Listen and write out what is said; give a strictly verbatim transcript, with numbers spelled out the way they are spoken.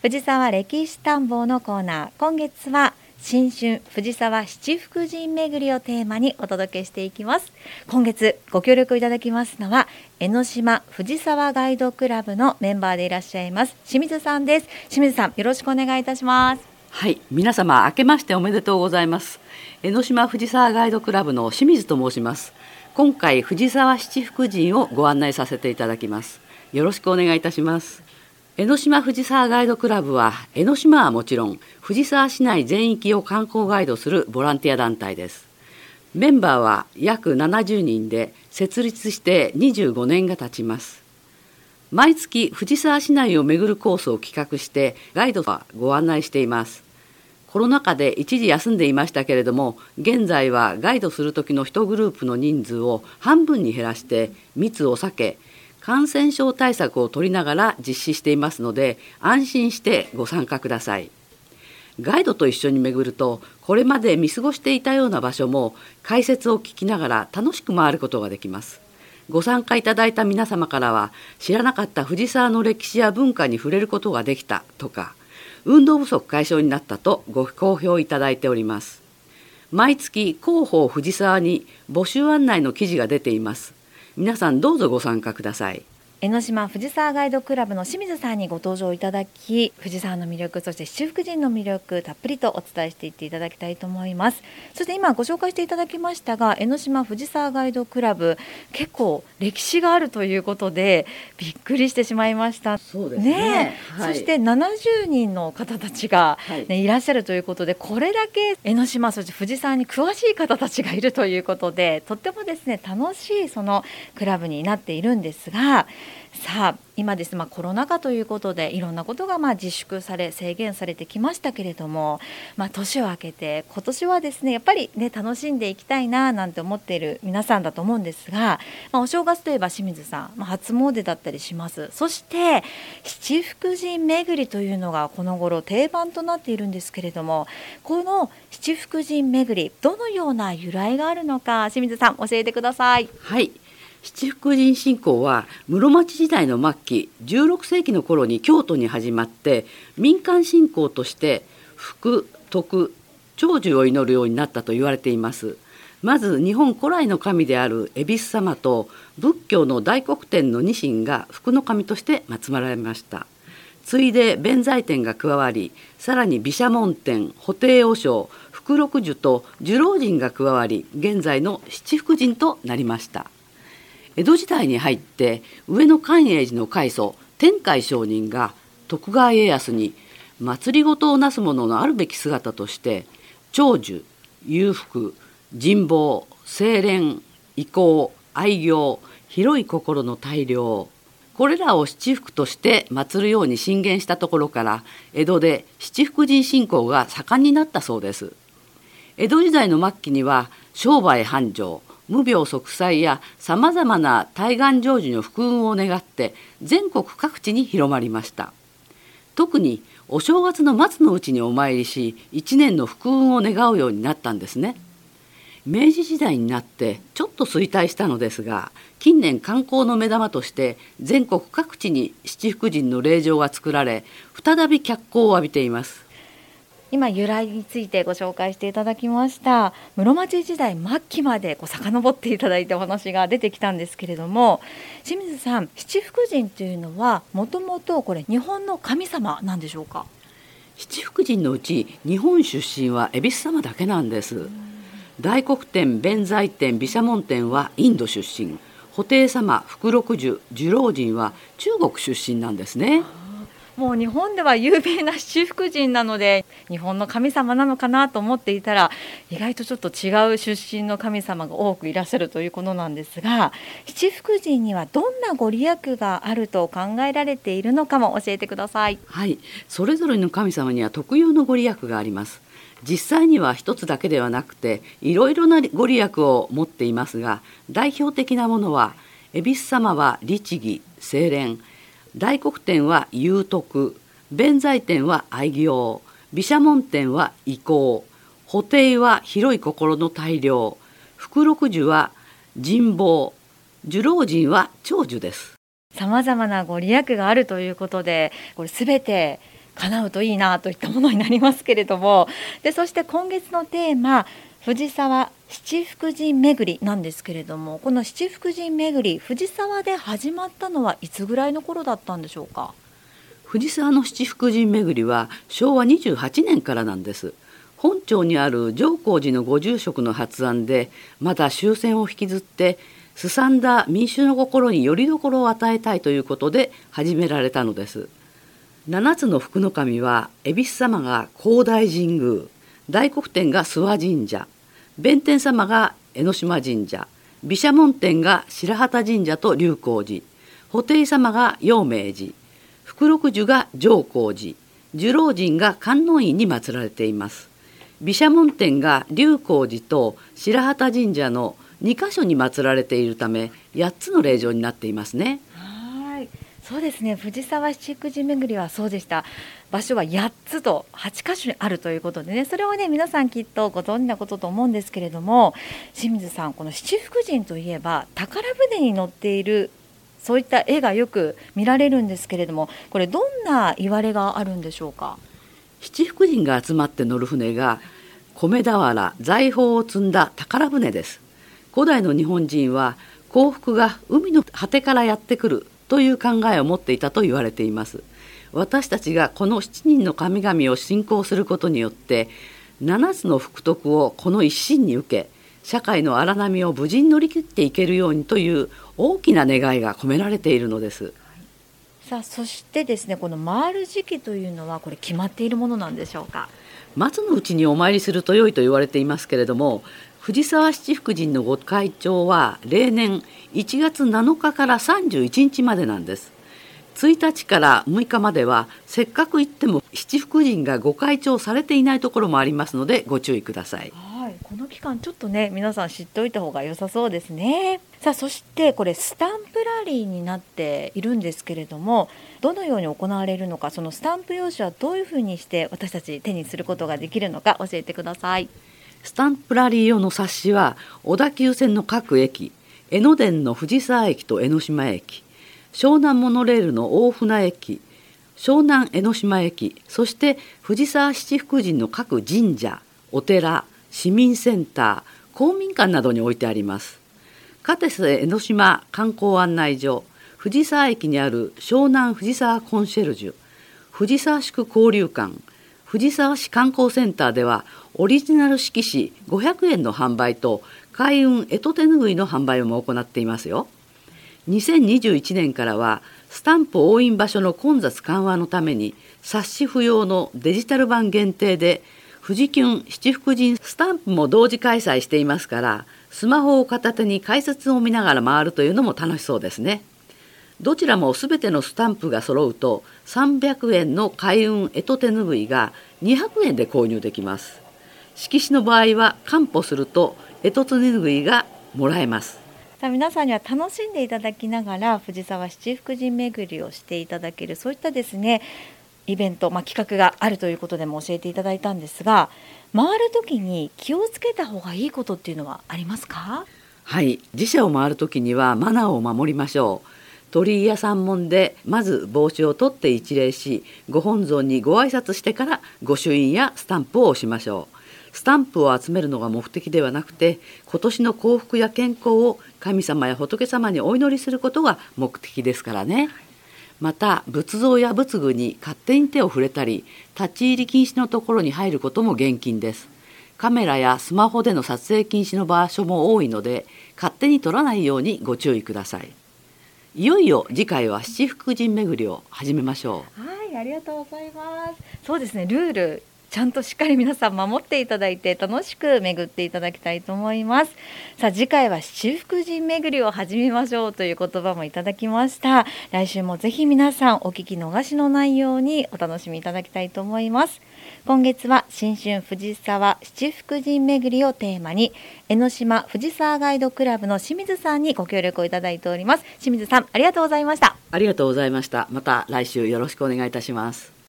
藤沢歴史探訪のコーナー、今月は新春藤沢七福神巡りをテーマにお届けしていきます。今月ご協力いただきますのは江ノ島藤沢ガイドクラブのメンバーでいらっしゃいます清水さんです。清水さん、よろしくお願いいたします。 はい、皆様明けましておめでとうございます。江ノ島藤沢ガイドクラブの清水と申します。今回藤沢七福神をご案内させていただきます。よろしくお願いいたします。江ノ島藤沢ガイドクラブは江ノ島はもちろん藤沢市内全域を観光ガイドするボランティア団体です。メンバーは約ななじゅうにんで設立してにじゅうごねんが経ちます。毎月藤沢市内を巡るコースを企画してガイドはご案内しています。コロナ禍で一時休んでいましたけれども、現在はガイドする時の一グループの人数を半分に減らして密を避け、感染症対策を取りながら実施していますので、安心してご参加ください。ガイドと一緒に巡ると、これまで見過ごしていたような場所も解説を聞きながら楽しく回ることができます。ご参加いただいた皆様からは、知らなかった藤沢の歴史や文化に触れることができたとか、運動不足解消になったとご好評いただいております。毎月広報藤沢に募集案内の記事が出ています。皆さんどうぞご参加ください。 江ノ島藤沢ガイドクラブの清水さんにご登場いただき、藤沢の魅力、そして七福神の魅力、たっぷりとお伝えしていっていただきたいと思います。そして今ご紹介していただきましたが、江ノ島藤沢ガイドクラブ、結構歴史があるということでびっくりしてしまいました。 そうですね。 ね、はい、そしてななじゅうにんの方たちが、ね、はい、いらっしゃるということで、これだけ江ノ島、そして藤沢に詳しい方たちがいるということで、とってもですね、楽しいそのクラブになっているんですが、さあ今ですね、まあ、コロナ禍ということでいろんなことがまあ自粛され制限されてきましたけれども、まあ、年を明けて今年はですねやっぱりね楽しんでいきたいななんて思っている皆さんだと思うんですが、まあ、お正月といえば清水さん、まあ、初詣だったりします。そして七福神巡りというのがこの頃定番となっているんですけれども、この七福神巡りどのような由来があるのか、清水さん教えてください。 はい、七福神信仰は室町時代の末期じゅうろくせいきの頃に京都に始まって、民間信仰として福徳長寿を祈るようになったと言われています。まず日本古来の神である恵比寿様と仏教の大黒天のニシンが福の神として祀られました。次いで弁財天が加わり、さらに毘沙門天、布袋和尚、福禄寿と寿老神が加わり、現在の七福神となりました。江戸時代に入って上野寛永寺の開祖天海上人が徳川家康に祭りごとをなす者のあるべき姿として長寿、裕福、人望、清廉、威光、愛行、広い心の大量、これらを七福として祀るように進言したところから江戸で七福神信仰が盛んになったそうです。江戸時代の末期には商売繁盛、無病息災やさまざまな大願成就の福運を願って全国各地に広まりました。特にお正月の末のうちにお参りし、一年の福運を願うようになったんですね。明治時代になってちょっと衰退したのですが、近年観光の目玉として全国各地に七福神の霊場が作られ、再び脚光を浴びています。 今由来についてご紹介していただきました。室町時代末期までこう遡っていただいてお話が出てきたんですけれども、清水さん、七福神というのはもともとこれ日本の神様なんでしょうか？ 七福神のうち日本出身は恵比寿様だけなんです。大黒天、弁財天、毘沙門天はインド出身、布袋様、福禄寿、寿老神は中国出身なんですね。 もう日本では有名な七福神なので日本の神様なのかなと思っていたら、意外とちょっと違う出身の神様が多くいらっしゃるということなんですが、七福神にはどんなご利益があると考えられているのかも教えてください。 はい、それぞれの神様には特有のご利益があります。実際には一つだけではなくていろいろなご利益を持っていますが、代表的なものは恵比寿様は律儀、清廉、大黒天は裕徳、弁財天は愛行、毘沙門天は威光、布袋は広い心の大量、福禄寿は人望、寿老神は長寿です。 さまざまなご利益があるということで、これすべて叶うといいなといったものになりますけれども、でそして今月のテーマ藤沢七福神巡りなんですけれども、この七福神巡り藤沢で始まったのはいつぐらいの頃だったんでしょうか。 藤沢の七福神巡りはしょうわにじゅうはちねんからなんです。本町にある上光寺のご住職の発案で、まだ終戦を引きずってすさんだ民衆の心によりどころを与えたいということで始められたのです。七つの福の神は恵比寿様が高大神宮、大黒天が諏訪神社、弁天様が江ノ島神社、毘沙門天が白旗神社と龍光寺、布袋様が陽明寺、福禄寿が上光寺、寿老神が観音院に祀られています。毘沙門天が龍光寺と白旗神社のにかしょに祀られているためやっつの霊場になっていますね。 はい、そうですね。藤沢七福神巡りはそうでした。場所はやっつとはちかしょにあるということでね、それをね皆さんきっとご存知なことと思うんですけれども、清水さん、この七福神といえば宝船に乗っているそういった絵がよく見られるんですけれども、これどんな言われがあるんでしょうか。 七福神が集まって乗る船が米俵、財宝を積んだ宝船です。古代の日本人は幸福が海の果てからやってくるという考えを持っていたと言われています。私たちがこの七人の神々を信仰することによって七つの福徳をこの一心に受け、社会の荒波を無事に乗り切っていけるようにという大きな願いが込められているのです。 さあ、そしてですね、この回る時期というのはこれ決まっているものなんでしょうか。 松のうちにお参りすると良いと言われていますけれども、藤沢七福神のご開帳は例年いちがつなのかからさんじゅういちにちまでなんです。ついたちからむいかまではせっかく行っても七福神がご開帳されていないところもありますのでご注意ください。 はい、この期間ちょっとね皆さん知っておいた方が良さそうですね。さあ、そしてこれスタンプラリーになっているんですけれども、どのように行われるのか、そのスタンプ用紙はどういうふうにして私たち手にすることができるのか教えてください。 スタンプラリー用の冊子は小田急線の各駅、江ノ電の藤沢駅と江ノ島駅、湘南モノレールの大船駅、湘南江ノ島駅、そして藤沢七福神の各神社、お寺、市民センター、公民館などに置いてあります。片瀬江ノ島観光案内所、藤沢駅にある湘南藤沢コンシェルジュ、藤沢宿交流館、藤沢市観光センターではオリジナル色紙ごひゃくえんの販売と開運干支手ぬぐいの販売も行っていますよ。にせんにじゅういちねんからはスタンプ押印場所の混雑緩和のために冊子不要のデジタル版限定で富士キュン七福神スタンプも同時開催していますから、スマホを片手に解説を見ながら回るというのも楽しそうですね。どちらもすべてのスタンプが揃うとさんびゃくえんの開運干支手ぬぐいがにひゃくえんで購入できます。色紙の場合は還付すると干支手ぬぐいがもらえます。 さあ、皆さんには楽しんでいただきながら藤沢七福神巡りをしていただける、そういったですねイベント、まあ、企画があるということでも教えていただいたんですが、回るときに気をつけた方がいいことっていうのはありますか？ はい、寺社を回るときにはマナーを守りましょう。鳥居や山門でまず帽子を取って一礼し、ご本尊にご挨拶してから御朱印やスタンプを押しましょう。スタンプを集めるのが目的ではなくて、今年の幸福や健康を神様や仏様にお祈りすることが目的ですからね。また仏像や仏具に勝手に手を触れたり、立ち入り禁止のところに入ることも厳禁です。カメラやスマホでの撮影禁止の場所も多いので、勝手に撮らないようにご注意ください。いよいよ次回は七福神巡りを始めましょう。はい、ありがとうございます。そうですね、ルールちゃんとしっかり皆さん守っていただいて楽しく巡っていただきたいと思います。さあ、次回は七福神巡りを始めましょうという言葉もいただきました。来週もぜひ皆さんお聞き逃しのないようにお楽しみいただきたいと思います。今月は新春藤沢七福神巡りをテーマに江ノ島藤沢ガイドクラブの清水さんにご協力をいただいております。清水さん、ありがとうございました。 ありがとうございました。また来週よろしくお願いいたします。